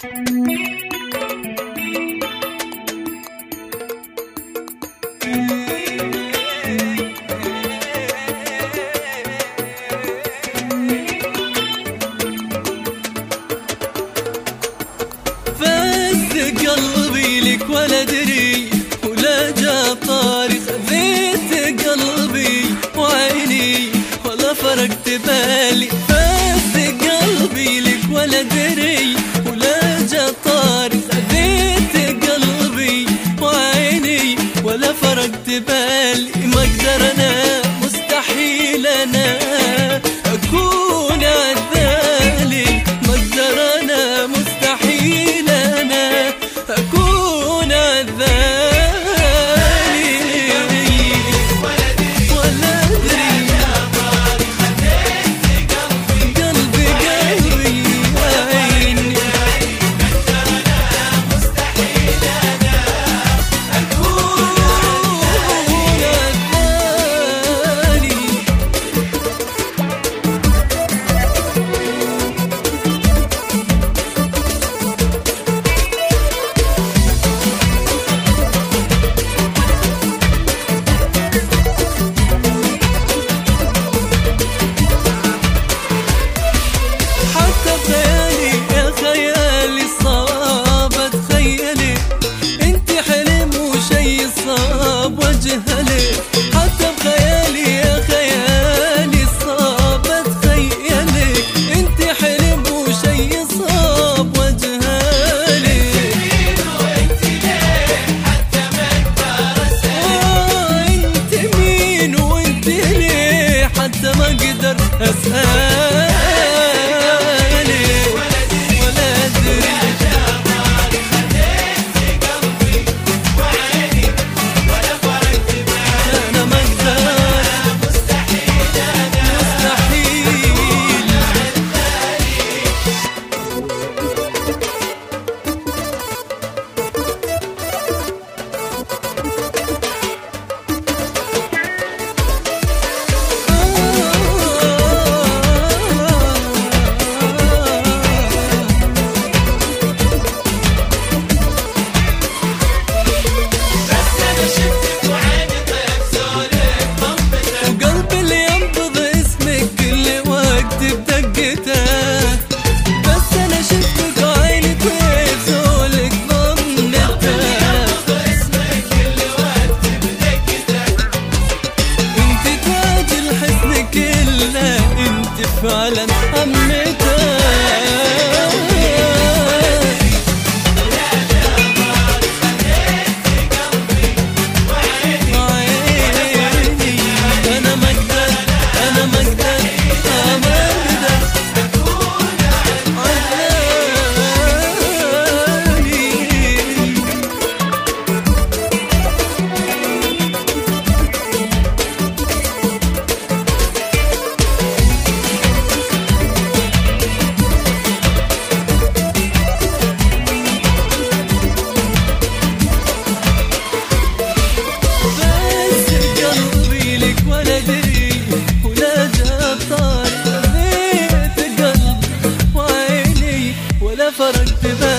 قلبي لك ولا دري ولا جا طاري، خذيت قلبي وعيني ولا فرقت بالي. فاز قلبي لك ولا دري ولا جا طاري، خذيت قلبي وعيني ولا فرقت بالي. ما اقدر انا، مستحيل انا اكون عذالي، ما اقدر انا، مستحيل انا أكون عذالي. ولا أدري قلبي قلبي وعيني، مستحيل أنا أكون عذالي. وجهلي حتى بخيالي، يا خيالي صاب تخيلي، انت حلم وشي صاب وجهلي. وانت ليه حتى ما اقدر اسأل، انت مين وانت ليه حتى ما اقدر اسأل. ولا ادري فعلا حميتها. فرقت بالي.